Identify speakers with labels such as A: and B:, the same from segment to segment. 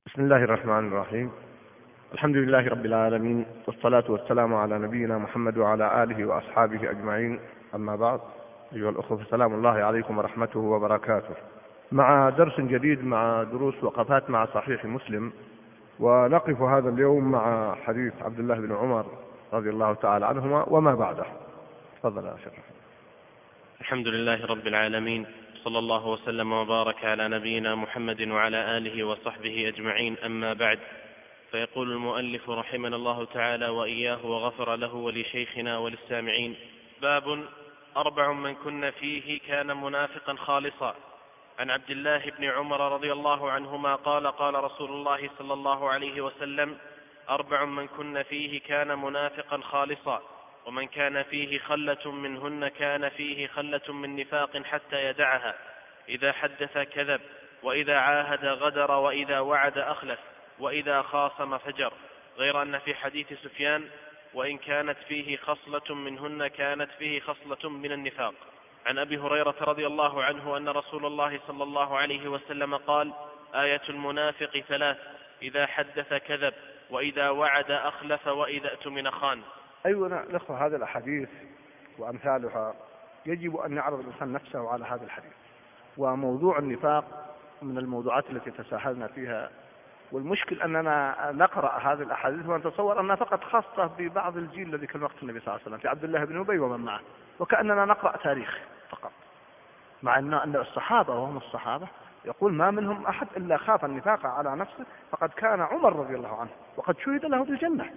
A: بسم الله الرحمن الرحيم. الحمد لله رب العالمين، والصلاة والسلام على نبينا محمد وعلى آله وأصحابه أجمعين. أما بعد، أيها الأخوة، سلام الله عليكم ورحمته وبركاته. مع درس جديد مع دروس وقفات مع صحيح مسلم، ونقف هذا اليوم مع حديث عبد الله بن عمر رضي الله تعالى عنهما وما بعده. تفضل يا شيخ.
B: الحمد لله رب العالمين، صلى الله وسلم وبارك على نبينا محمد وعلى آله وصحبه أجمعين. أما بعد، فيقول المؤلف رحمنا الله تعالى وإياه وغفر له ولشيخنا وللسامعين: باب 4 من كن فيه كان منافقا خالصا. عن عبد الله بن عمر رضي الله عنهما قال: قال رسول الله صلى الله عليه وسلم: 4 من كن فيه كان منافقا خالصا، ومن كان فيه خلة منهن كان فيه خلة من نفاق حتى يدعها: إذا حدث كذب، وإذا عاهد غدر، وإذا وعد أخلف، وإذا خاصم فجر. غير أن في حديث سفيان: وإن كانت فيه خصلة منهن كانت فيه خصلة من النفاق. عن أبي هريرة رضي الله عنه أن رسول الله صلى الله عليه وسلم قال: آية المنافق 3: إذا حدث كذب، وإذا وعد أخلف، وإذا اؤتمن خان.
A: أيها الأخوة، هذه الأحاديث وأمثالها يجب أن يعرض الإنسان نفسه على هذا الحديث. وموضوع النفاق من الموضوعات التي تساهلنا فيها، والمشكل أننا نقرأ هذه الأحاديث ونتصور أنها فقط خاصة ببعض الجيل الذي كان وقت النبي صلى الله عليه وسلم، في عبد الله بن أبي ومن معه، وكأننا نقرأ تاريخ فقط، مع أن الصحابة وهم الصحابة يقول ما منهم أحد إلا خاف النفاق على نفسه، فقد كان عمر رضي الله عنه وقد شهد له بالجنة،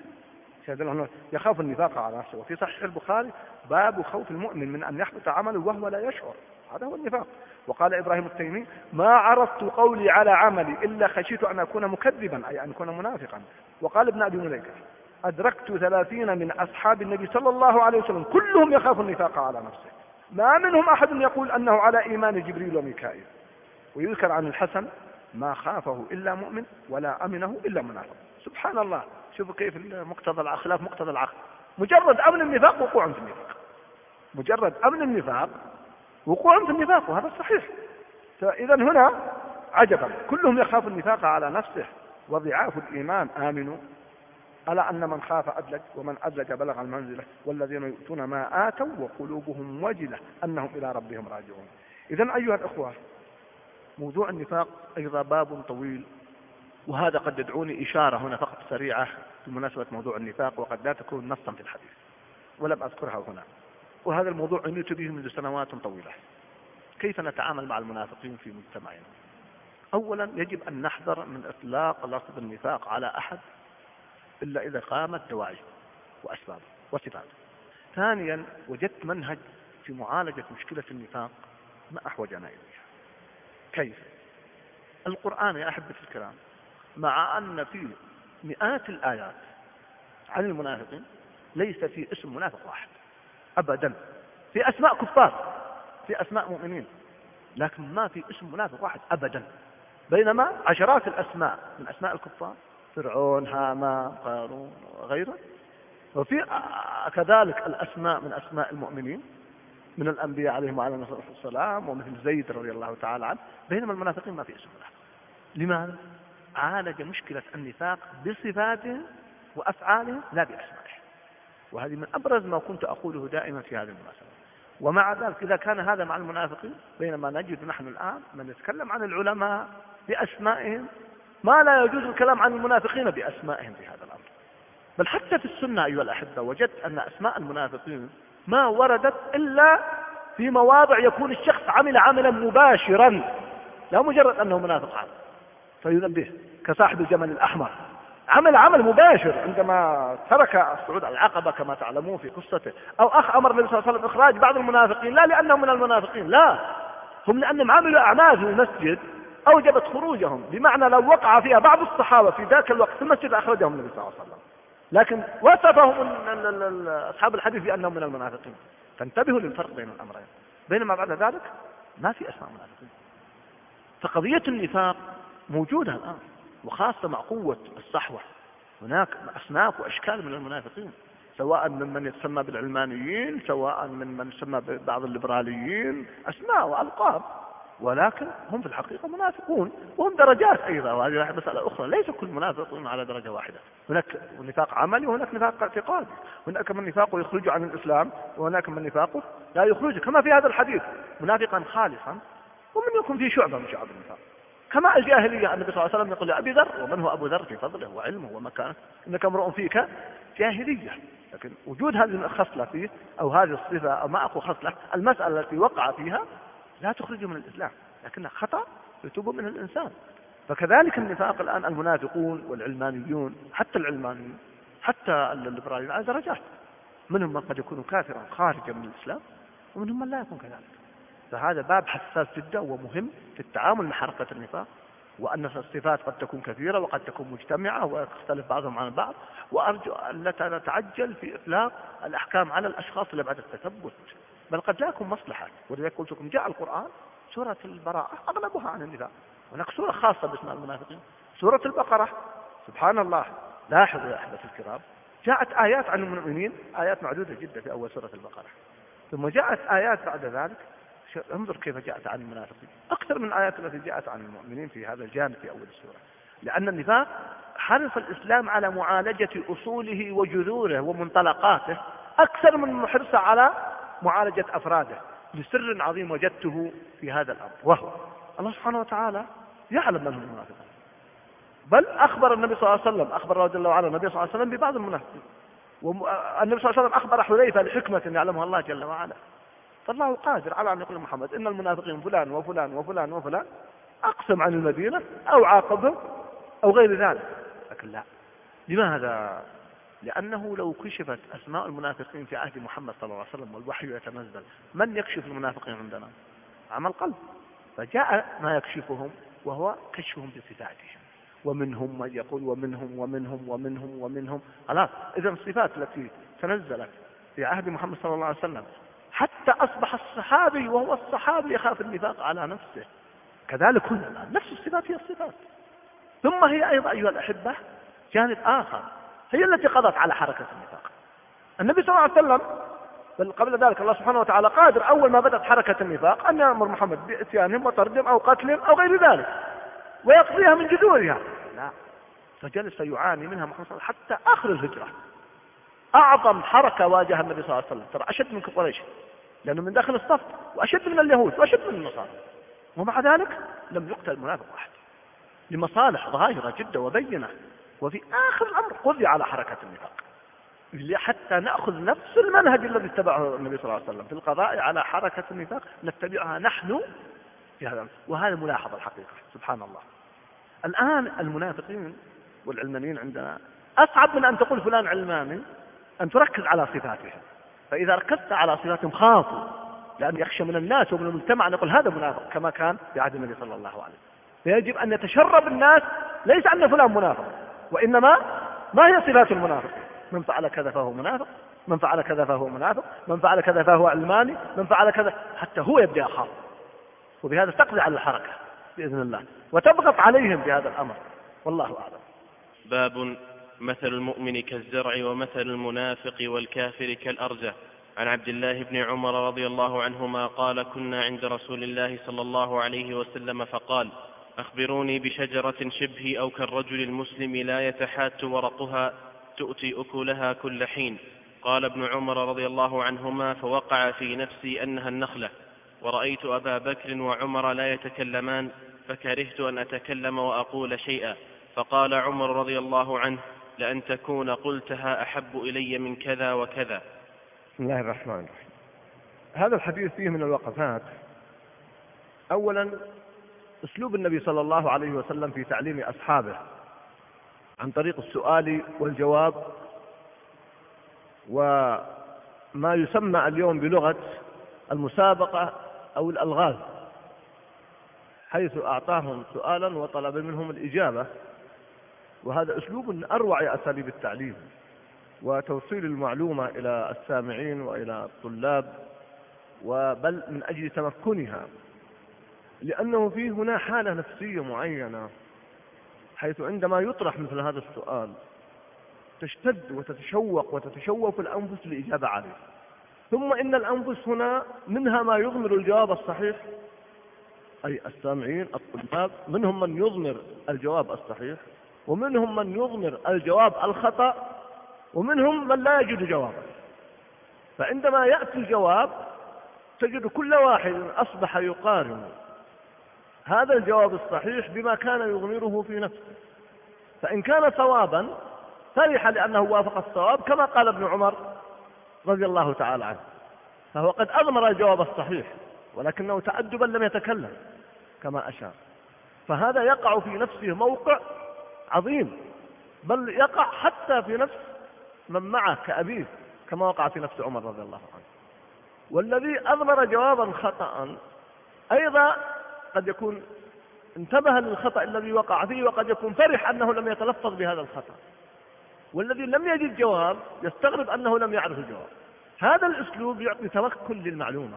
A: يخاف النفاق على نفسه. وفي صحيح البخاري: باب خوف المؤمن من أن يحبط عمله وهو لا يشعر، هذا هو النفاق. وقال إبراهيم التيمي: ما عرضت قولي على عملي إلا خشيت أن أكون مكذبا، أي أن أكون منافقا. وقال ابن أبي مليكة: أدركت 30 من أصحاب النبي صلى الله عليه وسلم كلهم يخاف النفاق على نفسه، ما منهم أحد يقول أنه على إيمان جبريل وميكائيل. ويذكر عن الحسن: ما خافه إلا مؤمن ولا أمنه إلا منافق. سبحان الله، شوفوا كيف مقتضى الأخلاق، مقتضى العقل. مجرد أمن النفاق وقوع في النفاق، مجرد أمن النفاق وقوع في النفاق، وهذا صحيح. فإذا هنا عجبا، كلهم يخاف النفاق على نفسه، وضعاف الإيمان آمنوا، ألا أن من خاف أدلج، ومن أدلج بلغ المنزلة، والذين يؤتون ما آتوا وقلوبهم وجلة أنهم إلى ربهم راجعون. إذن أيها الأخوة، موضوع النفاق أيضا باب طويل، وهذا قد يدعوني إشارة هنا فقط سريعة بمناسبة موضوع النفاق، وقد لا تكون نصا في الحديث ولم أذكرها هنا. وهذا الموضوع عنيت به منذ سنوات طويلة: كيف نتعامل مع المنافقين في مجتمعنا؟ أولا، يجب أن نحذر من إطلاق لفظ النفاق على أحد إلا إذا قامت دواعيه وأسبابه وصفاته. ثانيا، وجدت منهج في معالجة مشكلة النفاق ما أحوجنا إليها. كيف؟ القرآن يا أحبة الكرام، مع أن فيه مئات الآيات عن المنافقين، ليس في اسم منافق واحد أبدا. في أسماء كفار، في أسماء مؤمنين، لكن ما في اسم منافق واحد أبدا، بينما عشرات الأسماء من أسماء الكفار: فرعون، هامان، قارون وغيره. وفي كذلك الأسماء من أسماء المؤمنين من الأنبياء عليهم وعلى الصلاة والسلام، ومثل زيد رضي الله تعالى عنه، بينما المنافقين ما في اسم منافق. لماذا؟ عالج مشكلة النفاق بصفاتهم وأفعالهم لا بأسمائهم. وهذه من أبرز ما كنت أقوله دائما في هذه المناسبة. ومع ذلك إذا كان هذا مع المنافقين، بينما نجد نحن الآن من نتكلم عن العلماء بأسمائهم ما لا يجوز الكلام عن المنافقين بأسمائهم في هذا الأمر. بل حتى في السنة أيها الأحبة وجدت أن أسماء المنافقين ما وردت إلا في مواضع يكون الشخص عمل عملا مباشرا، لا مجرد أنه منافق عام فينبه، كصاحب الجمل الأحمر، عمل مباشر عندما ترك صعود العقبة كما تعلمون في قصته. أو أمر النبي صلى الله عليه وسلم إخراج بعض المنافقين، لا لأنهم من المنافقين، لا، هم لأنهم عملوا أعمال في المسجد أوجبت خروجهم، بمعنى لو وقع فيها بعض الصحابة في ذاك الوقت في المسجد أخرجهم النبي صلى الله عليه وسلم، لكن وصفهم أصحاب الحديث بأنهم من المنافقين. فانتبهوا للفرق بين الأمرين، بينما بعد ذلك ما في أسماء منافقين. فقضية النفاق موجودة الآن، وخاصة مع قوة الصحوة هناك أصناف وأشكال من المنافقين، سواء ممن يتسمى بالعلمانيين، سواء من يسمى ببعض الليبراليين، أسماء وألقاب. ولكن هم في الحقيقة منافقون، وهم درجات أيضا، وهذه مسألة أخرى. ليس كل منافق على درجة واحدة، هناك نفاق عملي وهناك نفاق اعتقادي، هناك من نفاقه يخرج عن الإسلام وهناك من نفاقه لا يخرج، كما في هذا الحديث منافقا خالصا ومن يكون فيه شعبة من شعب النفاق. كما الجاهلية، النبي صلى الله عليه وسلم يقول لأبي ذر: ومن هو أبو ذر في فضله وعلمه ومكانه، إنك امرؤ فيك جاهلية. لكن وجود هذه الخصلة فيه أو هذه الصفة أو ما أقول خصلة، المسألة التي وقع فيها لا تخرجه من الإسلام، لكنها خطأ يتوب منه الإنسان. فكذلك النفاق الآن، المنافقون والعلمانيون، حتى العلمانيون حتى الليبراليين على درجات، منهم من قد يكون كافرا خارجا من الإسلام ومنهم من لا يكون كذلك. فهذا باب حساس جدا ومهم في التعامل مع حركة النفاق، وأن الصفات قد تكون كثيرة وقد تكون مجتمعة وتختلف بعضهم عن بعض، وأرجو أن لا نتعجل في إطلاق الأحكام على الأشخاص اللي بعد التثبت، بل قد لا يكون مصلحة. ولذلك قلت لكم جاء القرآن سورة البراءة أغلبها عن النفاق، هناك سورة خاصة باسم المنافقين سورة البقرة. سبحان الله، لاحظوا يا أحبة الكرام، جاءت آيات عن المؤمنين، آيات معدودة جدا في أول سورة البقرة، ثم جاءت آيات بعد ذلك. انظر كيف جاءت عن المنافقين أكثر من الآيات التي جاءت عن المؤمنين في هذا الجانب في أول السورة، لأن النفاق حرص الإسلام على معالجة أصوله وجذوره ومنطلقاته أكثر من حرصه على معالجة أفراده، لسر عظيم وجدته في هذا الأمر، وهو الله سبحانه وتعالى يعلم من هم المنافقون، بل أخبر النبي صلى الله عليه وسلم، أخبر رضي الله عنه النبي صلى الله عليه وسلم ببعض المنافقين، والنبي صلى الله عليه وسلم أخبر حذيفة لحكمة يعلمها الله جل وعلا. فالله قادر على أن يقول محمد: إن المنافقين فلان وفلان وفلان وفلان، أقسم عن المدينة أو عاقبهم أو غير ذلك. لكن لا. لماذا؟ لأنه لو كشفت أسماء المنافقين في عهد محمد صلى الله عليه وسلم والوحي يتنزل، من يكشف المنافقين عندنا؟ عمل قلب. فجاء ما يكشفهم وهو كشفهم بصفاتهم، ومنهم من يقول ومنهم ومنهم ومنهم ومنهم. خلاص، إذا الصفات التي تنزلت في عهد محمد صلى الله عليه وسلم حتى أصبح الصحابي وهو الصحابي يخاف النفاق على نفسه، كذلك هنا الآن نفس الصفات هي الصفات. ثم هي أيضا أيها الأحبة جانب آخر، هي التي قضت على حركة النفاق. النبي صلى الله عليه وسلم بل قبل ذلك الله سبحانه وتعالى قادر أول ما بدأت حركة النفاق أن يأمر محمد بإتيانهم وطردهم أو قتلهم أو غير ذلك ويقضيها من جذورها. لا، فجلس يعاني منها محمد صلى الله عليه وسلم حتى آخر الهجرة. أعظم حركة واجهها النبي صلى الله عليه وسلم، ترى أشد من قريش لأنه من داخل الصف، وأشد من اليهود، وأشد من النصارى، ومع ذلك لم يقتل منافق واحد لمصالح ظاهرة جدا وبينة. وفي آخر الأمر قضي على حركة النفاق حتى نأخذ نفس المنهج الذي اتبعه النبي صلى الله عليه وسلم في القضاء على حركة النفاق، نتبعها نحن في هذا. وهذا ملاحظة الحقيقة سبحان الله. الآن المنافقين والعلمانيين عندنا أصعب من أن تقول فلان علماني أن تركز على صفاتهم، فإذا ركزت على صفاتهم خافوا، لأن يخشى من الناس ومن المجتمع أن يقول هذا منافق كما كان في عهد النبي صلى الله عليه وسلم. فيجب أن يتشرب الناس ليس أن فلان منافق، وإنما ما هي صفات المنافق. من فعل كذا فهو منافق، من فعل كذا فهو منافق، من فعل كذا فهو علماني، من فعل كذا، حتى هو يبدأ يخاف، وبهذا تقضي على الحركة بإذن الله وتضغط عليهم بهذا الأمر، والله أعلم.
B: باب مثل المؤمن كالزرع ومثل المنافق والكافر كالأرجة. عن عبد الله بن عمر رضي الله عنهما قال: كنا عند رسول الله صلى الله عليه وسلم فقال: أخبروني بشجرة شبهي أو كالرجل المسلم لا يتحات ورقها تؤتي أكلها كل حين. قال ابن عمر رضي الله عنهما: فوقع في نفسي أنها النخلة، ورأيت أبا بكر وعمر لا يتكلمان، فكرهت أن أتكلم وأقول شيئا، فقال عمر رضي الله عنه: لأن تكون قلتها أحب إلي من كذا وكذا.
A: بسم الله الرحمن الرحيم. هذا الحديث فيه من الوقفات. أولا أسلوب النبي صلى الله عليه وسلم في تعليم أصحابه عن طريق السؤال والجواب، وما يسمى اليوم بلغة المسابقة أو الألغاز، حيث أعطاهم سؤالا وطلب منهم الإجابة. وهذا أسلوب من أروع أساليب التعليم وتوصيل المعلومة إلى السامعين وإلى الطلاب، وبل من أجل تمكنها، لأنه في هنا حالة نفسية معينة، حيث عندما يطرح مثل هذا السؤال تشتد وتتشوق الأنفس للإجابة عليه. ثم إن الأنفس هنا منها ما يضمر الجواب الصحيح، أي السامعين الطلاب منهم من يضمر الجواب الصحيح، ومنهم من يضمر الجواب الخطأ، ومنهم من لا يجد جوابا. فعندما يأتي الجواب تجد كل واحد أصبح يقارن هذا الجواب الصحيح بما كان يضمره في نفسه، فإن كان صوابا فرح لأنه وافق الصواب كما قال ابن عمر رضي الله تعالى عنه، فهو قد أضمر الجواب الصحيح ولكنه تأدبا لم يتكلم كما أشار، فهذا يقع في نفسه موقع عظيم، بل يقع حتى في نفس من معه كأبيه كما وقع في نفس عمر رضي الله عنه. والذي أضمر جوابا خطأ أيضا قد يكون انتبه للخطأ الذي وقع فيه، وقد يكون فرح أنه لم يتلفظ بهذا الخطأ، والذي لم يجد جواب يستغرب أنه لم يعرف الجواب. هذا الأسلوب يعطي تمكن للمعلومة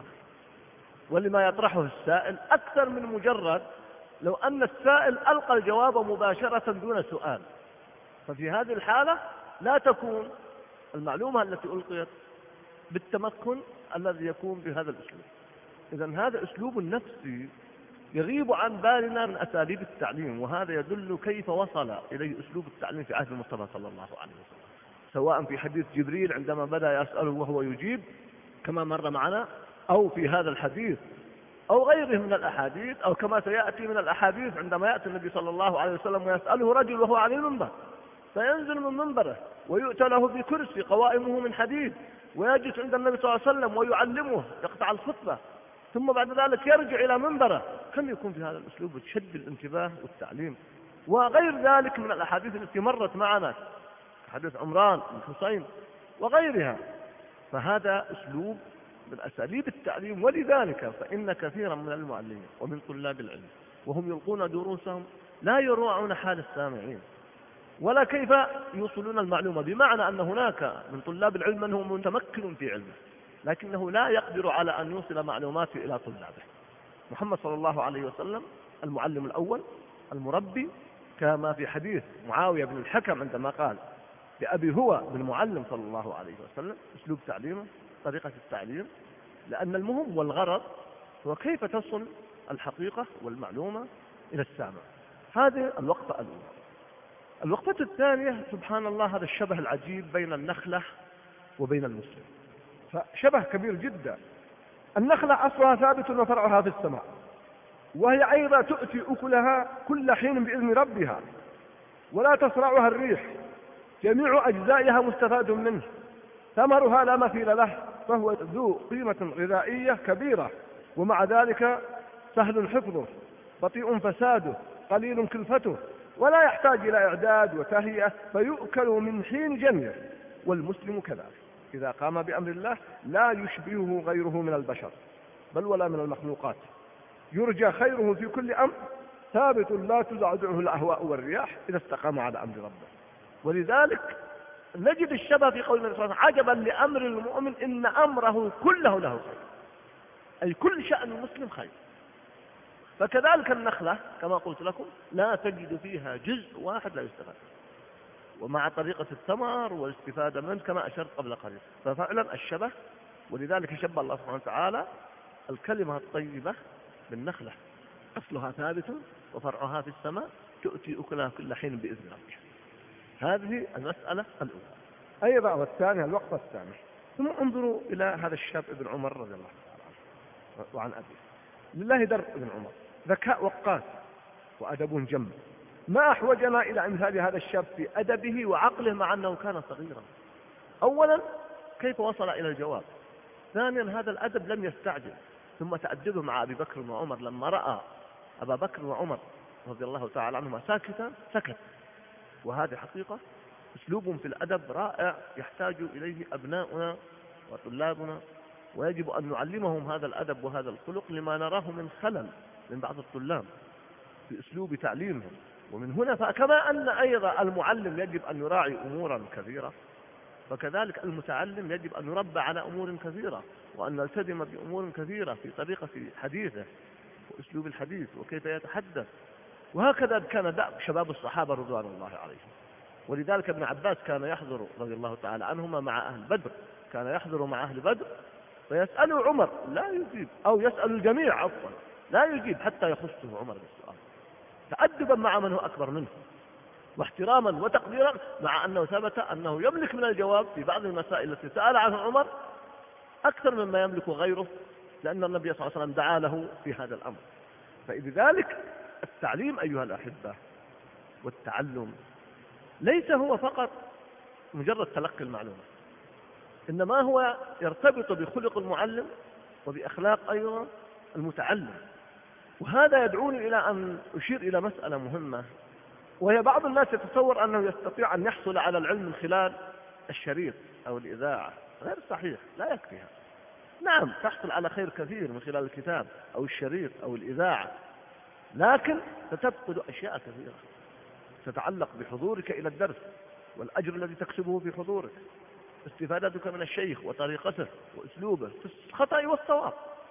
A: ولما يطرحه السائل أكثر من مجرد لو أن السائل ألقى الجواب مباشرة دون سؤال، ففي هذه الحالة لا تكون المعلومة التي ألقيت بالتمكن الذي يكون بهذا الأسلوب. إذن هذا أسلوب نفسي يغيب عن بالنا من أساليب التعليم، وهذا يدل كيف وصل إليه أسلوب التعليم في عهد المصطفى صلى الله عليه وسلم، سواء في حديث جبريل عندما بدأ يسأله وهو يجيب كما مر معنا، أو في هذا الحديث أو غيره من الأحاديث، أو كما سيأتي من الأحاديث عندما يأتي النبي صلى الله عليه وسلم ويسأله رجل وهو على المنبر فينزل من منبره ويؤتى له بكرسي قوائمه من حديد ويجلس عند النبي صلى الله عليه وسلم ويعلمه يقطع الخطبة، ثم بعد ذلك يرجع إلى منبره. كم يكون في هذا الأسلوب شد الانتباه والتعليم، وغير ذلك من الأحاديث التي مرت معنا، حديث عمران بن حسين وغيرها. فهذا أسلوب من أساليب التعليم، ولذلك فإن كثيرا من المعلمين ومن طلاب العلم وهم يلقون دروسهم لا يراعون حال السامعين ولا كيف يوصلون المعلومة، بمعنى أن هناك من طلاب العلم من هو متمكن في علمه لكنه لا يقدر على أن يوصل معلوماته إلى طلابه. محمد صلى الله عليه وسلم المعلم الأول المربي، كما في حديث معاوية بن الحكم عندما قال لأبي هو بالمعلم صلى الله عليه وسلم، أسلوب تعليمه طريقة التعليم، لأن المهم والغرض هو كيف تصل الحقيقة والمعلومة إلى السامع. هذه الوقفة الأولى. الوقفة الثانية سبحان الله هذا الشبه العجيب بين النخلة وبين المسلم، فشبه كبير جدا. النخلة أصلها ثابت وفرعها في السماء، وهي أيضا تؤتي أكلها كل حين بإذن ربها ولا تصرعها الريح، جميع أجزائها مستفاد منه، ثمرها لا مثيل له، فهو ذو قيمة غذائية كبيرة، ومع ذلك سهل حفظه، بطيء فساده، قليل كلفته، ولا يحتاج إلى إعداد وتهيئة، فيؤكل من حين جنيه. والمسلم كذلك إذا قام بأمر الله لا يشبهه غيره من البشر بل ولا من المخلوقات، يرجى خيره في كل أمر، ثابت لا تزعزعه الأهواء والرياح إذا استقام على أمر ربه. ولذلك نجد الشبه في قول النبي صلى الله عليه وسلم عجبا لأمر المؤمن إن أمره كله له خير، أي كل شأن المسلم خير. فكذلك النخلة كما قلت لكم لا تجد فيها جزء واحد لا يستفاد، ومع طريقة الثمر والاستفادة منه كما أشرت قبل قليل. ففعلا الشبه، ولذلك شبه الله سبحانه وتعالى الكلمة الطيبة بالنخلة، أصلها ثابت وفرعها في السماء، تؤتي أكلها كل حين بإذن ربها. هذه المسألة الأولى. أيضا والثانية الوقفة الثانية. ثم انظروا إلى هذا الشاب ابن عمر رضي الله عنه وعن أبيه، لله در ابن عمر، ذكاء وقاس وأدب جم، ما أحوجنا إلى أمثال هذا الشاب في أدبه وعقله مع أنه كان صغيرا. أولا كيف وصل إلى الجواب، ثانيا هذا الأدب لم يستعجل، ثم تأدبه مع أبي بكر وعمر لما رأى أبا بكر وعمر رضي الله تعالى عنهما ساكتا سكت. وهذه حقيقة أسلوب في الأدب رائع يحتاج إليه أبناؤنا وطلابنا، ويجب أن نعلمهم هذا الأدب وهذا الخلق لما نراه من خلل من بعض الطلاب في أسلوب تعليمهم. ومن هنا فكما أن أيضا المعلم يجب أن يراعي أمورا كثيرة، فكذلك المتعلم يجب أن يربى على أمور كثيرة، وأن نلتزم بأمور كثيرة في طريقة حديثه وأسلوب الحديث وكيف يتحدث. وهكذا كان دأب شباب الصحابة رضوان الله عليهم. ولذلك ابن عباس كان يحضر رضي الله تعالى عنهما مع أهل بدر، كان يحضر مع أهل بدر فيسأله عمر لا يجيب، أو يسأل الجميع عفوا
C: لا يجيب حتى يخصه عمر بالسؤال، تأدبا مع من هو أكبر منه، واحتراما وتقديرا، مع أنه ثبت أنه يملك من الجواب في بعض المسائل التي سأل عنها عمر أكثر مما يملك غيره، لأن النبي صلى الله عليه وسلم دعا له في هذا الأمر. فلذلك التعليم أيها الأحبة والتعلم ليس هو فقط مجرد تلقي المعلومة، إنما هو يرتبط بخلق المعلم وبأخلاق أيضا المتعلم. وهذا يدعوني إلى أن أشير إلى مسألة مهمة، وهي بعض الناس يتصور أنه يستطيع أن يحصل على العلم من خلال الشريط أو الإذاعة. غير صحيح، لا يكفيها. نعم تحصل على خير كثير من خلال الكتاب أو الشريط أو الإذاعة، لكن ستفقد أشياء كثيرة تتعلق بحضورك إلى الدرس والأجر الذي تكسبه في حضورك، استفادتك من الشيخ وطريقته وأسلوبه في الخطأ والصواب،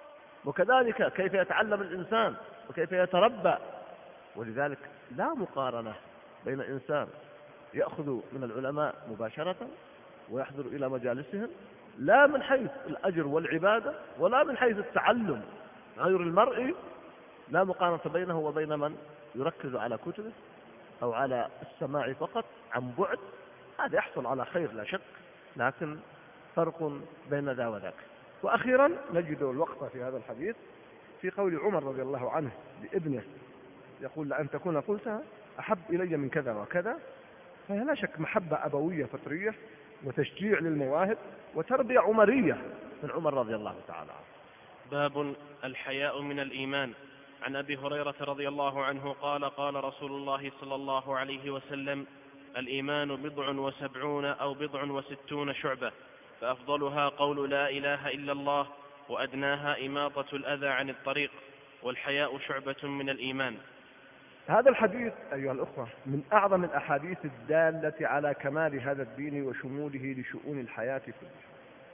C: وكذلك كيف يتعلم الإنسان وكيف يتربى. ولذلك لا مقارنة بين إنسان يأخذ من العلماء مباشرة ويحضر إلى مجالسهم، لا من حيث الأجر والعبادة ولا من حيث التعلم غير المرئي، لا مقارنة بينه وبين من يركز على كتبه أو على السماع فقط عن بعد. هذا يحصل على خير لا شك، لكن فرق بين ذا وذاك. وأخيرا نجد الوقت في هذا الحديث في قول عمر رضي الله عنه لابنه، يقول لأن تكون قلتها أحب إلي من كذا وكذا. فهي لا شك محبة أبوية فطرية وتشجيع للمواهب وتربية عمرية من عمر رضي الله تعالى عنه.
B: باب الحياء من الإيمان. عن أبي هريرة رضي الله عنه قال قال رسول الله صلى الله عليه وسلم: الإيمان 70 أو 60 شعبة، فأفضلها قول لا إله إلا الله، وأدناها إماطة الأذى عن الطريق، والحياء شعبة من الإيمان.
A: هذا الحديث أيها الأخوة من أعظم الأحاديث الدالة على كمال هذا الدين وشموله لشؤون الحياة كلها،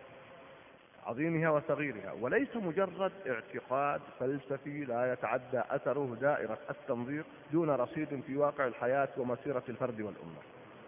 A: عظيمها وصغيرها، وليس مجرد اعتقاد فلسفي لا يتعدى أثره دائرة التنظير دون رصيد في واقع الحياة ومسيرة الفرد والأمة.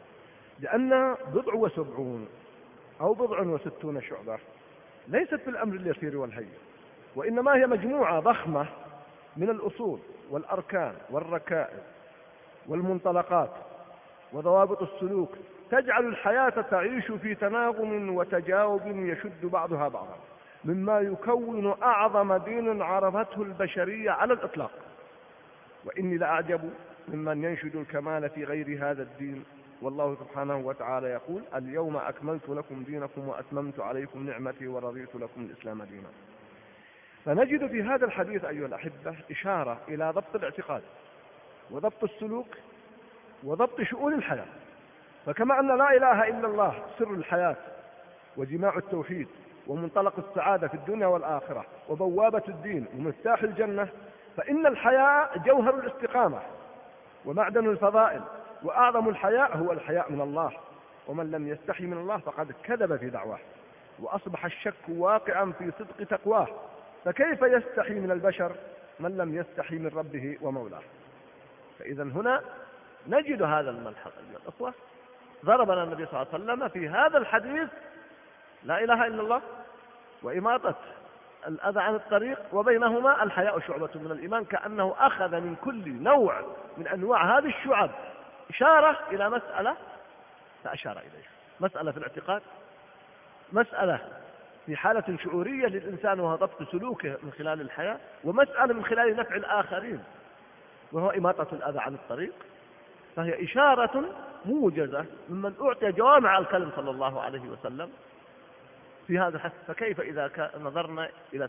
A: لأن 70 أو 60 شعبة ليست في الأمر اليسير والهين، وإنما هي مجموعة ضخمة من الأصول والأركان والركائز والمنطلقات وضوابط السلوك تجعل الحياة تعيش في تناغم وتجاوب يشد بعضها بعضا، مما يكون أعظم دين عرفته البشرية على الإطلاق. وإني لأعجب ممن ينشد الكمال في غير هذا الدين، والله سبحانه وتعالى يقول: اليوم أكملت لكم دينكم وأتممت عليكم نعمتي ورضيت لكم الإسلام دينا. فنجد في هذا الحديث أيها الأحبة إشارة إلى ضبط الاعتقاد وضبط السلوك وضبط شؤون الحياة. فكما أن لا إله إلا الله سر الحياة وجماع التوحيد ومنطلق السعادة في الدنيا والآخرة وبوابة الدين ومفتاح الجنة، فإن الحياء جوهر الاستقامة ومعدن الفضائل، وأعظم الحياء هو الحياء من الله. ومن لم يستحي من الله فقد كذب في دعواه، وأصبح الشك واقعا في صدق تقواه، فكيف يستحي من البشر من لم يستحي من ربه ومولاه؟ فإذا هنا نجد هذا الملحق أيها الأخوة، ضرب لنا النبي صلى الله عليه وسلم في هذا الحديث لا إله إلا الله وإماطة الأذى عن الطريق، وبينهما الحياء شعبة من الإيمان، كأنه أخذ من كل نوع من أنواع هذه الشعب إشارة إلى مسألة فأشار إليها، مسألة في الاعتقاد، مسألة في حالة شعورية للإنسان وهو ضبط سلوكه من خلال الحياة، ومسألة من خلال نفع الآخرين وهو إماطة الأذى عن الطريق. فهي إشارة موجزة ممن أعطي جوامع الكلم صلى الله عليه وسلم في هذا الحث. فكيف إذا نظرنا إلى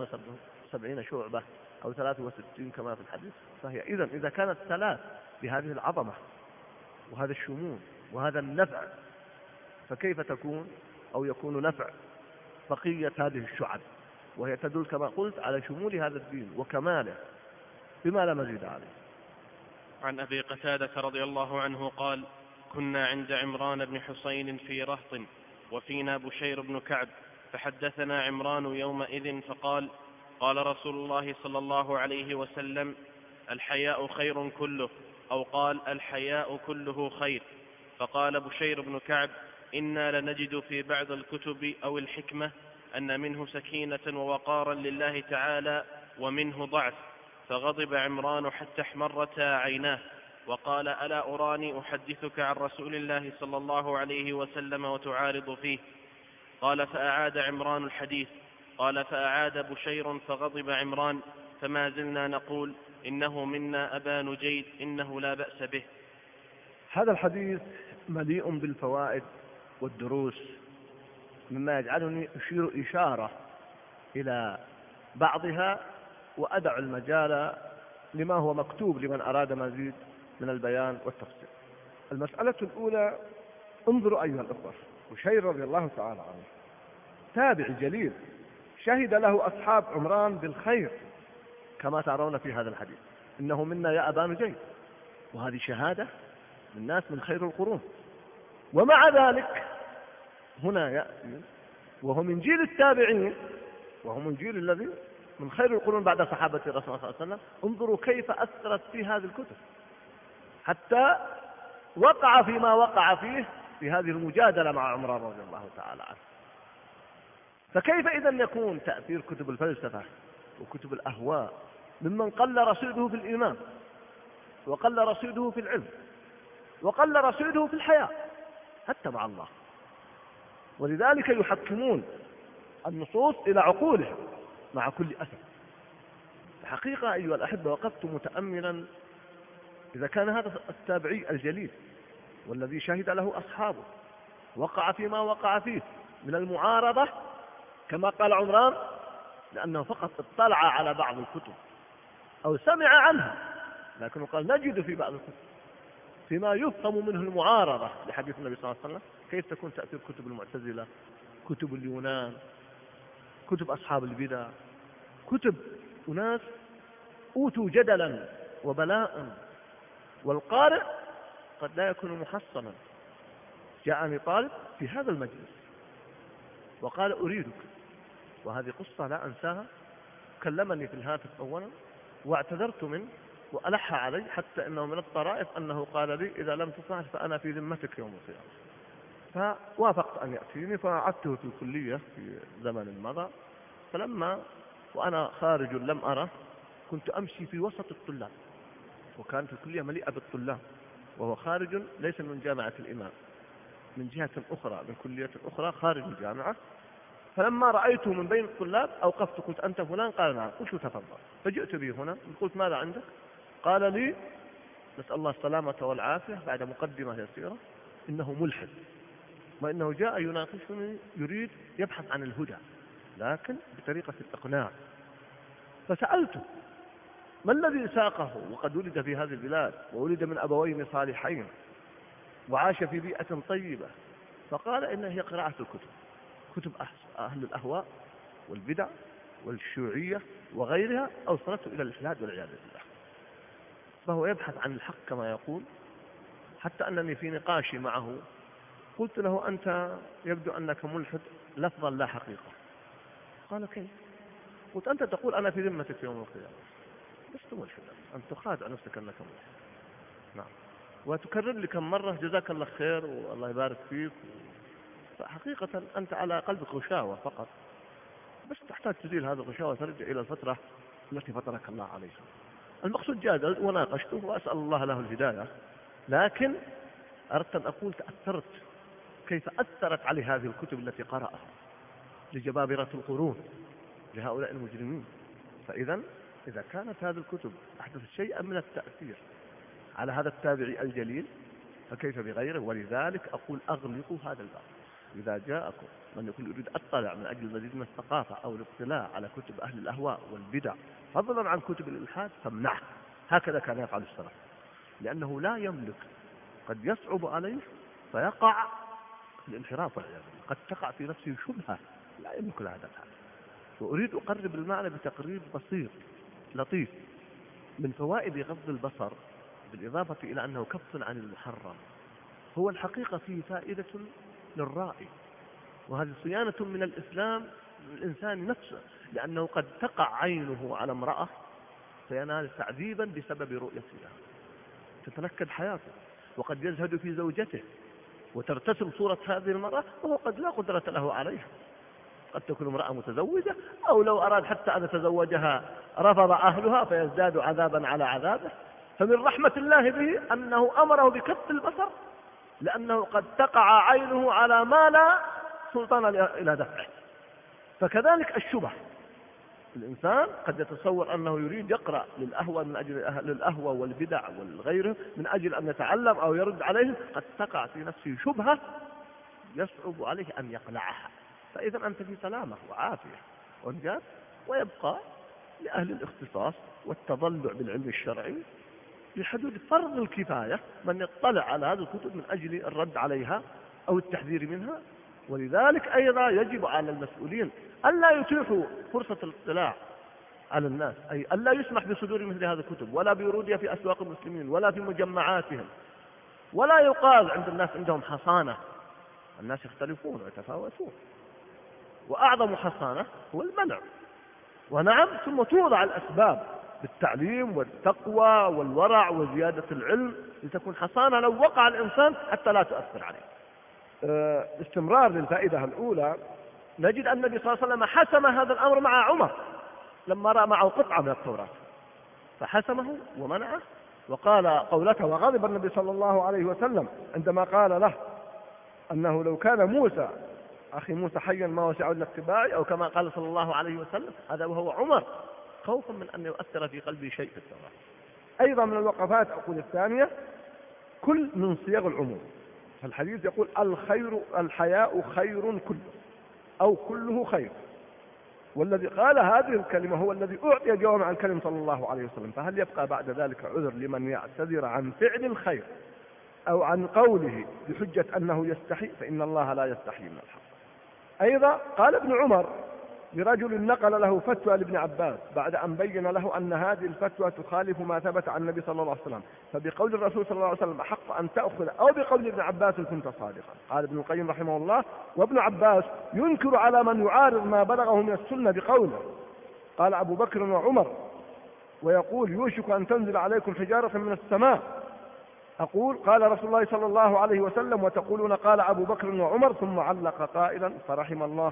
A: 73 شعبة أو 63 كما في الحديث؟ فهي إذا كانت 3 بهذه العظمة وهذا الشمول وهذا النفع، فكيف تكون أو يكون نفع بقية هذه الشعب؟ وهي تدل كما قلت على شمول هذا الدين وكماله بما لا مزيد عليه.
B: عن أبي قتادة رضي الله عنه قال: كنا عند عمران بن حسين في رهط، وفينا بشير بن كعب، فحدثنا عمران يومئذ فقال: قال رسول الله صلى الله عليه وسلم: الحياء خير كله، أو قال: الحياء كله خير. فقال بشير بن كعب: إنا لنجد في بعض الكتب أو الحكمة أن منه سكينة ووقارا لله تعالى، ومنه ضعف، فغضب عمران حتى احمرتا عيناه وقال: ألا أراني أحدثك عن رسول الله صلى الله عليه وسلم وتعارض فيه؟ قال: فأعاد عمران الحديث. قال: فأعاد بشير فغضب عمران، فما زلنا نقول: إنه منا أبا نجيد، إنه لا بأس به.
C: هذا الحديث مليء بالفوائد والدروس، مما يجعلني أشير إشارة إلى بعضها وأدع المجال لما هو مكتوب لمن أراد مزيد من البيان والتفصيل. المسألة الأولى: انظروا أيها الأخوة، بشير رضي الله تعالى عنه تابع جليل، شهد له أصحاب عمران بالخير كما ترون في هذا الحديث: إنه منا يا أبا نجيد، وهذه شهادة من ناس من خير القرون. ومع ذلك هنا يأتي وهو من جيل التابعين، وهو من جيل الذي من خير القرون بعد صحابة الرسول صلى الله عليه وسلم. انظروا كيف أثرت في هذه الكتب حتى وقع فيما وقع فيه في هذه المجادلة مع عمران رضي الله تعالى عنه. فكيف إذن يكون تأثير كتب الفلسفة وكتب الأهواء ممن قل رصيده في الإيمان، وقل رصيده في العلم، وقل رصيده في الحياة حتى مع الله؟ ولذلك يحكمون النصوص إلى عقولهم مع كل أسف. الحقيقة أيها الأحبة، وقفت متأملا إذا كان هذا التابعي الجليل والذي شهد له أصحابه وقع فيما وقع فيه من المعارضة كما قال عمران، لأنه فقط اطلع على بعض الكتب أو سمع عنها، لكنه قال: نجد في بعض الكتب فيما يفهم منه المعارضة لحديث النبي صلى الله عليه وسلم. كيف تكون تأثير كتب المعتزلة، كتب اليونان، كتب أصحاب البدع، كتب أناس أوتوا جدلا وبلاء، والقارئ قد لا يكون محصنا. جاءني طالب في هذا المجلس وقال: أريدك، وهذه قصة لا أنساها. كلمني في الهاتف أولا واعتذرت منه وألح علي، حتى إنه من الطرائف أنه قال لي: إذا لم تفعل فأنا في ذمتك يوم القيامة. فوافقت أن يأتيني، فعدته في الكلية في زمن مضى. فلما وأنا خارج لم أره، كنت أمشي في وسط الطلاب، وكانت الكلية مليئة بالطلاب، وهو خارج ليس من جامعة الإمام، من جهة أخرى، من كلية أخرى خارج الجامعة. فلما رأيته من بين الطلاب أوقفت، قلت: أنت فلان؟ قال: نعم. قلت: تفضل. فجئت به هنا، قلت: ماذا عندك؟ قال لي: نسأل الله السلامة والعافية، بعد مقدمة يسيرة: إنه ملحد، وإنه جاء يناقشني يريد يبحث عن الهدى، لكن بطريقة الإقناع. فسألته: ما الذي ساقه وقد ولد في هذه البلاد وولد من أبوين صالحين وعاش في بيئة طيبة؟ فقال: إنها هي قراءة الكتب، كتب أهل الأهواء والبدع والشيوعية وغيرها أوصلته إلى الإلحاد والعياذ بالله. فهو يبحث عن الحق كما يقول. حتى أنني في نقاشي معه قلت له: أنت يبدو أنك ملحد لفظا لا حقيقة. قال: كيف؟ قلت: أنت تقول أنا في ذمتك يوم القيامة. لست ملحدا، أنت تخادع نفسك أنك ملحد. نعم. وتكرر لي كم مرة: جزاك الله خير والله يبارك فيك. فحقيقة أنت على قلبك غشاوة فقط، بس تحتاج تزيل هذه الغشاوة وترجع إلى الفترة التي فطرك الله عليها. المقصود جادل وناقشته وأسأل الله له الهداية، لكن أردت أن أقول تأثرت كيف أثرت عليه هذه الكتب التي قرأها لجبابرة القرون، لهؤلاء المجرمين. إذا كانت هذه الكتب أحدثت شيئا من التأثير على هذا التابعي الجليل، فكيف بغيره؟ ولذلك أقول: أغلقوا هذا الباب. إذا جاءكم من يقول يريد أطلع من أجل المزيد من الثقافة أو الاطلاع على كتب أهل الأهواء والبدع فضلا عن كتب الإلحاد، فامنعه. هكذا كان يفعل السلف، لأنه لا يملك، قد يصعب عليه فيقع في الانحراف والعياذ بالله، قد تقع في نفسه شبهة لا يملك لها دفعا. وأريد أقرب المعنى بتقريب بسيط لطيف من فوائد غض البصر، بالإضافة إلى أنه كف عن المحرم. هو الحقيقة فيه فائدة للرائي، وهذه صيانة من الإسلام للإنسان نفسه، لأنه قد تقع عينه على امرأة فينال تعذيبا بسبب رؤيتها، تتنكد حياته، وقد يزهد في زوجته وترتسم صورة هذه المرأة وهو قد لا قدرة له عليها، قد تكون امرأة متزوجة، أو لو أراد حتى أن يتزوجها رفض أهلها فيزداد عذابا على عذابه. فمن رحمة الله به أنه أمره بكف البصر، لأنه قد تقع عينه على ما لا سلطان إلى دفعه. فكذلك الشبه، الإنسان قد يتصور أنه يريد يقرأ للأهوى من أجل للأهوى والبدع والغيره من أجل أن يتعلم أو يرد عليه، قد تقع في نفسه شبهة يصعب عليه أن يقلعها. فإذا أنت في سلامة وعافية ونجاة. ويبقى لأهل الاختصاص والتضلع بالعلم الشرعي بحدود فرض الكفاية من يطلع على هذه الكتب من أجل الرد عليها أو التحذير منها. ولذلك أيضا يجب على المسؤولين ألا يتيحوا فرصة الاطلاع على الناس، أي ألا يسمح بصدور مثل هذه الكتب ولا بورودها في أسواق المسلمين ولا في مجمعاتهم، ولا يقال عند الناس عندهم حصانة. الناس يختلفون ويتفاوتون، وأعظم حصانة هو المنع. ونعم، ثم توضع الأسباب بالتعليم والتقوى والورع وزيادة العلم لتكون حصانة لو وقع الإنسان حتى لا تؤثر عليه.
A: استمرار للفائدة الأولى، نجد أن النبي صلى الله عليه وسلم حسم هذا الأمر مع عمر لما رأى معه قطعة من التوراة، فحسمه ومنعه وقال قولته. وغضب النبي صلى الله عليه وسلم عندما قال له أنه لو كان موسى أخي موسى حيا ما وسعه إلا اتباعي، أو كما قال صلى الله عليه وسلم، هذا وهو عمر، خوفا من أن يؤثر في قلبه شيء في التوراة. أيضا من الوقفات أقول الثانية، كل من صيغ العموم. فالحديث يقول الحياء خير كله، أو كله خير. والذي قال هذه الكلمة هو الذي أعطي جوامع الكلم صلى الله عليه وسلم. فهل يبقى بعد ذلك عذر لمن يعتذر عن فعل الخير أو عن قوله بحجة أنه يستحي؟ فإن الله لا يستحي من الحق. أيضا قال ابن عمر لرجل نقل له فتوى لابن عباس بعد أن بين له أن هذه الفتوى تخالف ما ثبت عن النبي صلى الله عليه وسلم، فبقول الرسول صلى الله عليه وسلم أحق أن تأخذ، أو بقول ابن عباس كنت صادقا. قال ابن القيم رحمه الله: وابن عباس ينكر على من يعارض ما بلغه من السنة بقوله. قال أبو بكر وعمر، ويقول: يوشك أن تنزل عليكم حجارة من السماء. أقول: قال رسول الله صلى الله عليه وسلم، وتقولون قال أبو بكر وعمر. ثم علق قائلا: فرحم الله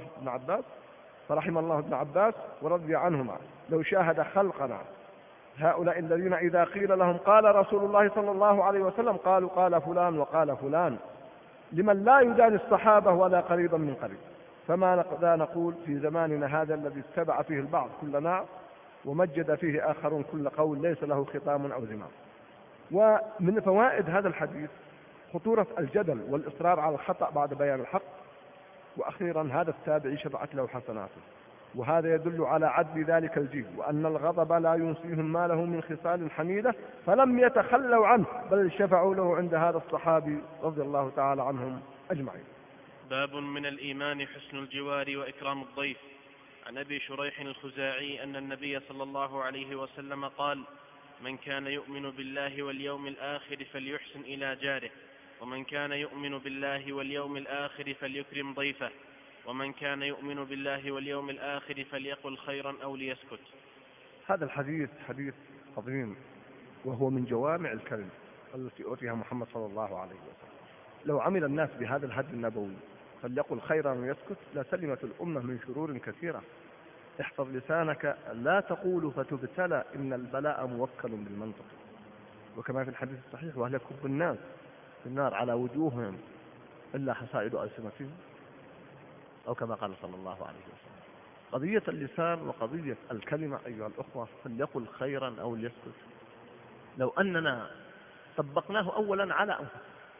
A: ابن عباس ورضي عنهما، لو شاهد خلقنا هؤلاء الذين إذا قيل لهم قال رسول الله صلى الله عليه وسلم قالوا قال فلان وقال فلان، لمن لا يداني الصحابة ولا قريبا من قريب. فما لا نقول في زماننا هذا الذي اتبع فيه البعض كل نعم ومجد فيه آخرون كل قول ليس له ختام أو زمام. ومن فوائد هذا الحديث خطورة الجدل والإصرار على الخطأ بعد بيان الحق. وأخيرا، هذا التابعي شفعت له حسناته، وهذا يدل على عدل ذلك الجيل، وأن الغضب لا ينسيهم ما له من خصال حميدة، فلم يتخلوا عنه بل شفعوا له عند هذا الصحابي رضي الله تعالى عنهم أجمعين.
B: باب من الإيمان حسن الجوار وإكرام الضيف. عن أبي شريح الخزاعي أن النبي صلى الله عليه وسلم قال: من كان يؤمن بالله واليوم الآخر فليحسن إلى جاره، ومن كان يؤمن بالله واليوم الآخر فليكرم ضيفه، ومن كان يؤمن بالله واليوم الآخر فليقل خيرا أو ليسكت.
A: هذا الحديث حديث عظيم، وهو من جوامع الكلم التي أوتيها محمد صلى الله عليه وسلم. لو عمل الناس بهذا الهدي النبوي فليقل خيرا ويسكت لسلمت الأمة من شرور كثيرة. احفظ لسانك لا تقول فتبتلى، إن البلاء موكل بالمنطق. وكما في الحديث الصحيح: وهل يكب الناس في النار على وجوههم إلا حصائد ألسنتهم، أو كما قال صلى الله عليه وسلم. قضية اللسان وقضية الكلمة أيها الأخوة، فليقل خيرا أو ليسكت، لو أننا طبقناه أولا على أنفسنا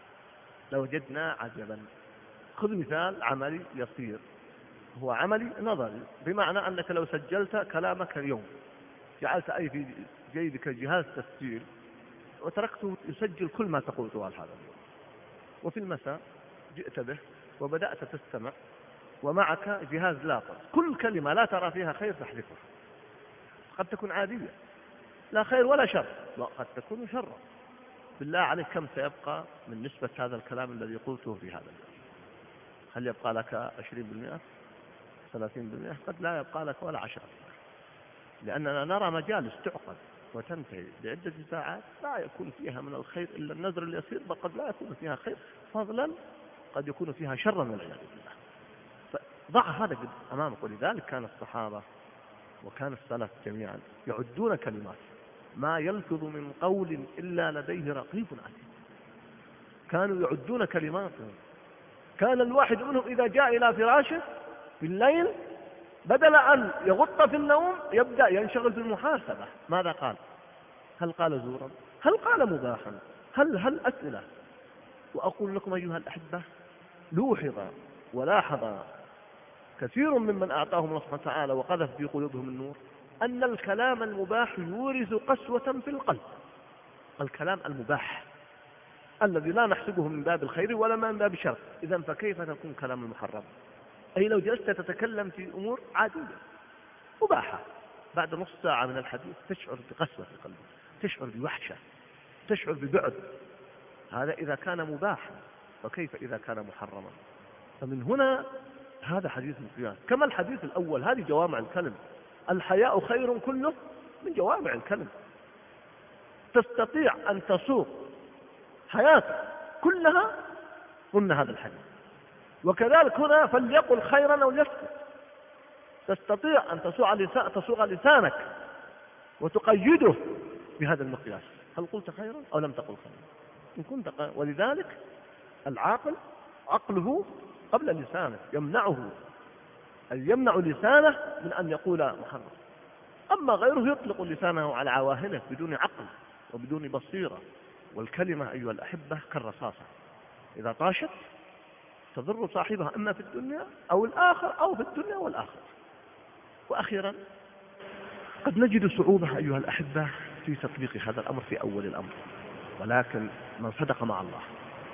A: لوجدنا عجبا. خذ مثال عملي يصير، هو عملي نظري، بمعنى أنك لو سجلت كلامك اليوم، جعلت أي في جيبك جهاز تسجيل وتركته يسجل كل ما تقول طوال هذا اليوم، وفي المساء جئت به وبدأت تستمع ومعك جهاز لاطر، كل كلمة لا ترى فيها خير تحذفها. قد تكون عادية لا خير ولا شر، وقد تكون شرا. بالله عليك كم سيبقى من نسبة هذا الكلام الذي قلته في هذا اليوم؟ هل يبقى لك 20%؟ 30%؟ قد لا يبقى لك ولا 10%، لأننا نرى مجالس تعقد وتنتهي بعدة ساعات لا يكون فيها من الخير إلا النذر اليسير، بل قد لا يكون فيها خير، فضلا قد يكون فيها شرا والعياذ بالله.
C: ضع هذا أمامك. ولذلك كان الصحابة وكان السلف جميعا يعدون كلمات: ما يلفظ من قول إلا لديه رقيب عتيد. كانوا يعدون كلمات. كان الواحد منهم إذا جاء إلى فراشه في الليل بدل أن يغط في النوم يبدأ ينشغل بالمحاسبة. ماذا قال؟ هل قال زورا؟ هل قال مباحا؟ هل أسئلة؟ وأقول لكم أيها الأحبة، لوحظ ولاحظ كثير ممن أعطاهم الله سبحانه وتعالى وقذف في قلوبهم النور أن الكلام المباح يورث قسوة في القلب. الكلام المباح الذي لا نحسبه من باب الخير ولا من باب الشر، إذا فكيف تكون كلام المحرم؟ أي لو جلست تتكلم في أمور عادية مباحة، بعد نص ساعة من الحديث تشعر بقسوة في قلبك، تشعر بوحشة، تشعر ببعد. هذا إذا كان مباحا، وكيف إذا كان محرما؟ فمن هنا هذا حديث القياس. كما الحديث الأول، هذه جوامع الكلم. الحياء خير كله من جوامع الكلم. تستطيع أن تسوق حياتك كلها ضمن هذا الحديث. وكذلك هنا فليقل خيرا أو ليسكت. تستطيع أن تسوق لسانك وتقيده بهذا المقياس. هل قلت خيرا أو لم تقل خيرا؟ إن كنت ولذلك العاقل عقله قبل لسانه يمنعه، أي يمنع لسانه من أن يقول محرم. أما غيره يطلق لسانه على عواهنه بدون عقل وبدون بصيرة. والكلمة أيها الأحبة كالرصاصة، إذا طاشت تضر صاحبها إما في الدنيا أو الآخر أو في الدنيا والآخر. وأخيرا قد نجد صعوبة أيها الأحبة في تطبيق هذا الأمر في أول الأمر، ولكن من صدق مع الله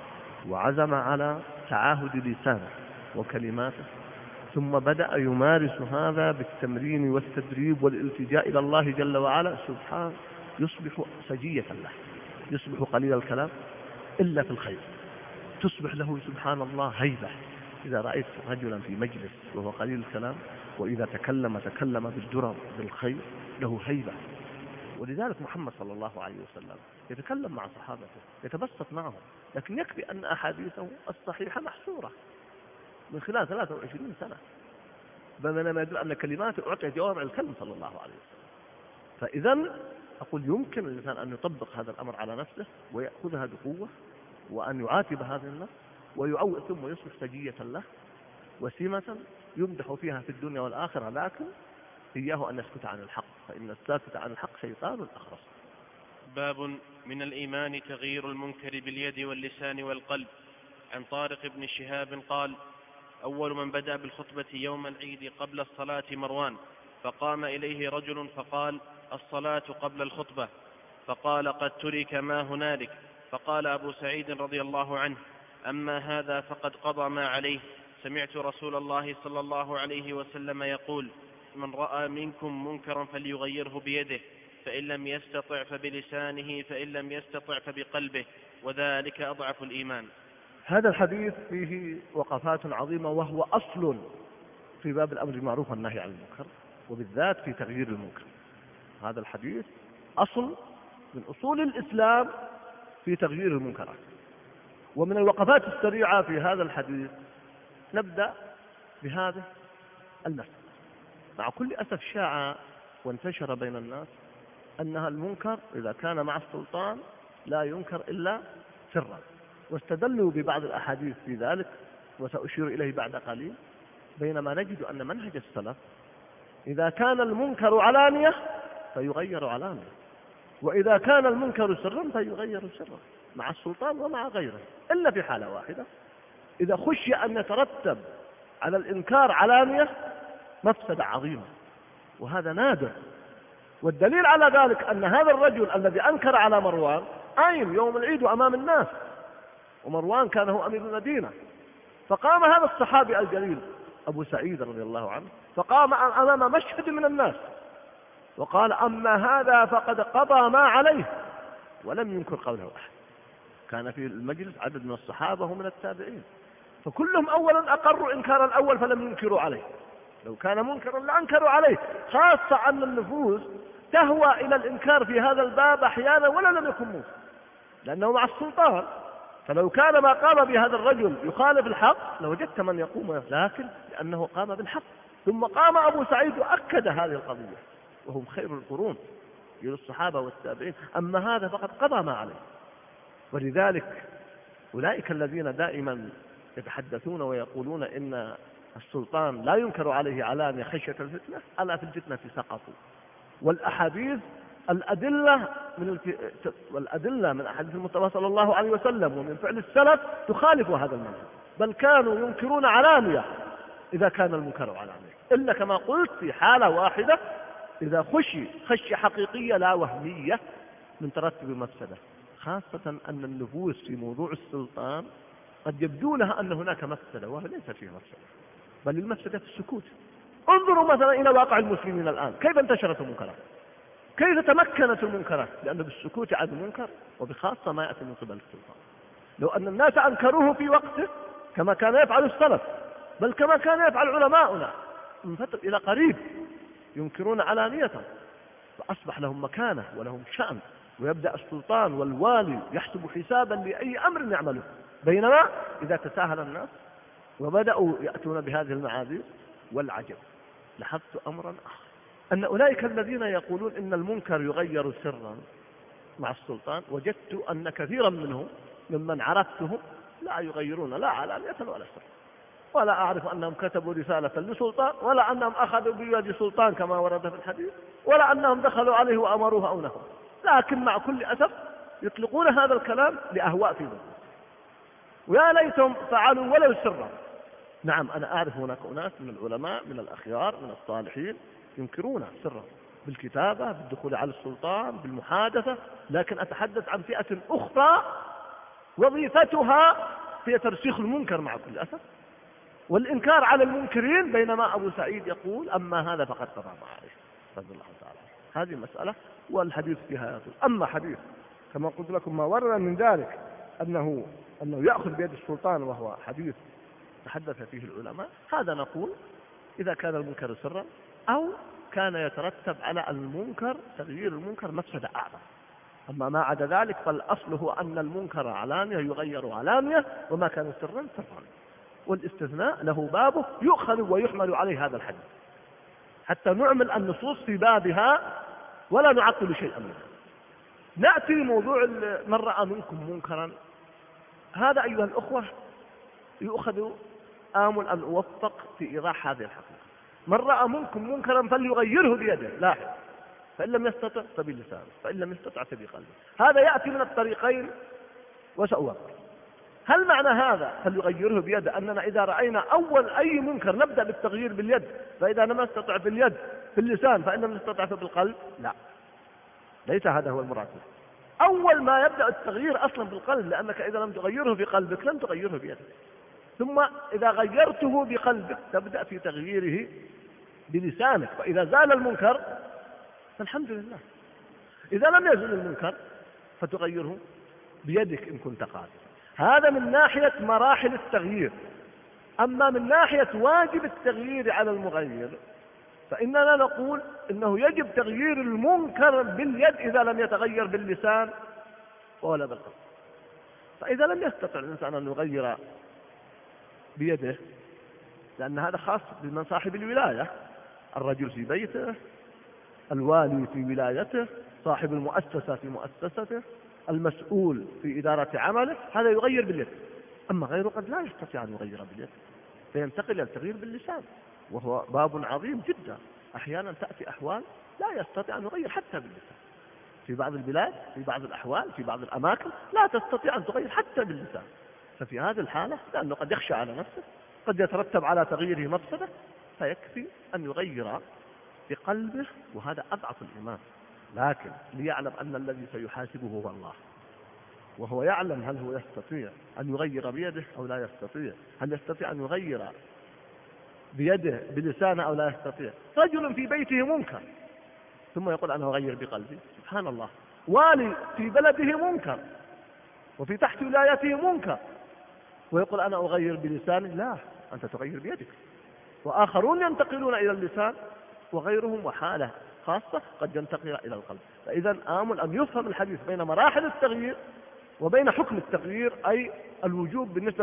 C: وعزم على تعاهد لسانه وكلماته ثم بدأ يمارس هذا بالتمرين والتدريب والالتجاء إلى الله جل وعلا، سبحانه يصبح سجية له، يصبح قليل الكلام إلا في الخير، تصبح له سبحان الله هيبة. إذا رأيت رجلا في مجلس وهو قليل الكلام وإذا تكلم بالدرر بالخير له هيبة. ولذلك محمد صلى الله عليه وسلم يتكلم مع صحابته، يتبسط معهم، لكن يكفي أن أحاديثه الصحيحة محصورة من خلال 23 سنة، بينما يدل أن كلماته أعطي جوامع الكلم صلى الله عليه وسلم. فإذا أقول يمكن الإنسان أن يطبق هذا الأمر على نفسه ويأخذها بقوة، وأن يعاتب هذه النفس ويعوء ثم يصبح سجية له وسيمة يمدح فيها في الدنيا والآخرة. لكن إياه أن يسكت عن الحق، فإن الساكت عن الحق شيطان أخرس.
B: باب من الإيمان تغيير المنكر باليد واللسان والقلب. عن طارق بن شهاب قال: أول من بدأ بالخطبة يوم العيد قبل الصلاة مروان، فقام إليه رجل فقال: الصلاة قبل الخطبة. فقال: قد ترك ما هنالك. فقال أبو سعيد رضي الله عنه: أما هذا فقد قضى ما عليه. سمعت رسول الله صلى الله عليه وسلم يقول: من رأى منكم منكرا فليغيره بيده، فإن لم يستطع فبلسانه، فإن لم يستطع فبقلبه، وذلك أضعف الإيمان.
C: هذا الحديث فيه وقفات عظيمة، وهو أصل في باب الأمر بالمعروف والنهي عن المنكر، وبالذات في تغيير المنكر. هذا الحديث أصل من أصول الإسلام في تغيير المنكرات. ومن الوقفات السريعة في هذا الحديث نبدأ بهذا المسألة. مع كل أسف شاع وانتشر بين الناس أنها المنكر إذا كان مع السلطان لا ينكر إلا سرا، واستدلوا ببعض الأحاديث في ذلك وسأشير إليه بعد قليل. بينما نجد أن منهج السلف إذا كان المنكر علانية فيغير علانية، وإذا كان المنكر سرا فيغير سرا مع السلطان ومع غيره، إلا في حالة واحدة: إذا خشي أن يترتب على الإنكار علانية مفسدة عظيمة، وهذا نادر. والدليل على ذلك أن هذا الرجل الذي أنكر على مروان قائم يوم العيد أمام الناس، ومروان كان هو أمير المدينة، فقام هذا الصحابي الجليل أبو سعيد رضي الله عنه فقام أمام مشهد من الناس وقال: أما هذا فقد قضى ما عليه، ولم ينكر قوله أحد. كان في المجلس عدد من الصحابة ومن التابعين، فكلهم أولا أقروا إنكار الأول فلم ينكروا عليه. لو كان منكرا لأنكروا عليه، خاصة أن النفوس تهوى إلى الإنكار في هذا الباب أحيانا ولا لم يكن موسى، لأنه مع السلطان، فلو كان ما قام بهذا الرجل يخالف الحق لوجدت من يقوم، لكن لأنه قام بالحق. ثم قام أبو سعيد وأكد هذه القضية، وهم خير القرون جيل الصحابة والتابعين. أما هذا فقد قضى ما عليه. ولذلك أولئك الذين دائما يتحدثون ويقولون إن السلطان لا ينكر عليه علانية خشية الفتنة، ألا في الفتنة سقطوا. والأحاديث والأدلة من أحاديث المصطفى صلى الله عليه وسلم ومن فعل السلف تخالف هذا المنهج، بل كانوا ينكرون علانية إذا كان المنكر علانية، إلا كما قلت في حالة واحدة إذا خشية حقيقية لا وهمية من ترتب مفسدة، خاصة أن النفوس في موضوع السلطان قد يبدو لها أن هناك مفسدة وهي ليس فيه مفسدة، بل المفسدة في السكوت. انظروا مثلا إلى واقع المسلمين الآن، كيف انتشرت المنكرات، كيف تمكنت المنكرات، لأنه بالسكوت عن المنكر وبخاصة ما يأتي من قبل السلطان. لو أن الناس أنكروه في وقته كما كان يفعل السلف، بل كما كان يفعل علماؤنا من فترة إلى قريب، ينكرون علانية، فأصبح لهم مكانة ولهم شأن، ويبدأ السلطان والوالي يحسب حسابا لأي أمر يعمله. بينما إذا تساهل الناس وبدأوا يأتون بهذه المعاذير، والعجب لاحظت أمرا آخر، أن أولئك الذين يقولون إن المنكر يغير سرا مع السلطان، وجدت أن كثيرا منهم ممن عرفتهم لا يغيرون لا علانية ولا سرا، ولا أعرف أنهم كتبوا رسالة لسلطان، ولا أنهم أخذوا بيد سلطان كما ورد في الحديث، ولا أنهم دخلوا عليه وأمروه أو نهوا، لكن مع كل أسف يطلقون هذا الكلام لأهواء في نفسهم، ويا ليتهم فعلوا ولو سرا. نعم أنا أعرف هناك أناس من العلماء من الأخيار من الصالحين ينكرون سرا بالكتابة بالدخول على السلطان بالمحادثة، لكن أتحدث عن فئة أخرى وظيفتها هي ترسيخ المنكر مع كل أسف والإنكار على المنكرين، بينما أبو سعيد يقول أما هذا فقد قضى ما عليه رضي الله تعالى. هذه مسألة والحديث فيها يطول. أما حديث كما قلت لكم ما ورد من ذلك أنه يأخذ بيد السلطان وهو حديث تحدث فيه العلماء، هذا نقول إذا كان المنكر سرا أو كان يترتب على المنكر تغيير المنكر مفسدة أعظم. أما ما عدا ذلك فالأصل هو أن المنكر علانية يغير علانية، وما كان سرا سرا، والاستثناء له بابه يؤخذ ويحمل عليه هذا الحديث حتى نعمل النصوص في بابها ولا نعطل شيئا منها. نأتي موضوع من رأى منكم منكرا، هذا أيها الأخوة يؤخذ آمل أن أوفق في إيضاح هذه الحقيقة. من رأى منكم منكرا فليغيره بيده، لاحظ، فإن لم يستطع فبلسانه، فإن لم يستطع فبقلبه. هذا يأتي من الطريقين وسأوضح. هل معنى هذا فليغيره بيده أننا إذا رأينا أول أي منكر نبدأ بالتغيير باليد، فإذا لم نستطع باليد في اللسان، فإن لم نستطع بالقلب؟ لا، ليس هذا هو المراد. أول ما يبدأ التغيير أصلا بالقلب، لأنك إذا لم تغيره بقلبك لن تغيره بيدك، ثم إذا غيرته بقلبك تبدأ في تغييره بلسانك، فإذا زال المنكر فالحمد لله. إذا لم يزل المنكر فتغيره بيدك إن كنت قادر. هذا من ناحية مراحل التغيير. أما من ناحية واجب التغيير على المغير فإننا نقول إنه يجب تغيير المنكر باليد إذا لم يتغير باللسان ولا بالقلب. فإذا لم يستطع الإنسان أن يغير بيده، لأن هذا خاص بمن صاحب الولاية، الرجل في بيته، الوالي في ولايته، صاحب المؤسسة في مؤسسته، المسؤول في إدارة عمله، هذا يغير باليد. أما غيره قد لا يستطيع أن يغير باليد، فينتقل إلى التغيير باللسان، وهو باب عظيم جدا. أحيانا تأتي أحوال لا يستطيع أن يغير حتى باللسان، في بعض البلاد، في بعض الأحوال، في بعض الأماكن لا تستطيع أن تغير حتى باللسان. ففي هذه الحالة لأنه قد يخشى على نفسه، قد يترتب على تغييره مفسدة، فيكفي أن يغير بقلبه، وهذا أضعف الإيمان. لكن ليعلم أن الذي سيحاسبه هو الله، وهو يعلم هل هو يستطيع أن يغير بيده أو لا يستطيع، هل يستطيع أن يغير بيده بلسانه أو لا يستطيع. رجل في بيته منكر ثم يقول أنا أغير بقلبي، سبحان الله. والي في بلده منكر وفي تحت ولايته منكر ويقول أنا أغير بلساني، لا، أنت تغير بيدك. وآخرون ينتقلون إلى اللسان، وغيرهم وحالة خاصة قد ينتقل إلى القلب. فإذا آمل أن يفهم الحديث بين مراحل التغيير وبين حكم التغيير أي الوجوب بالنسبة